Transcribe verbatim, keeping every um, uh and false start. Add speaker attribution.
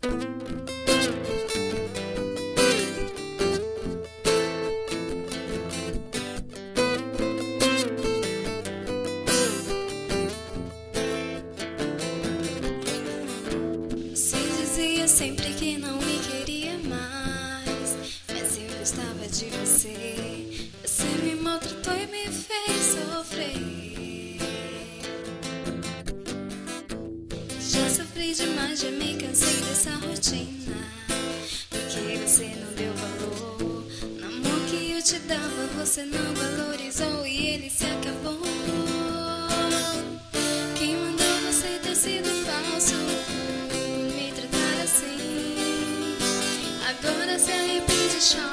Speaker 1: Você dizia sempre que não me queria mais, mas eu gostava de você. Você me maltratou e me fez sofrer. Já sofri demais, já me cansei dessa rotina, porque você não deu valor. No amor que eu te dava você não valorizou e ele se acabou. Quem mandou você ter sido falso, me tratar assim? Agora se arrepende, chora.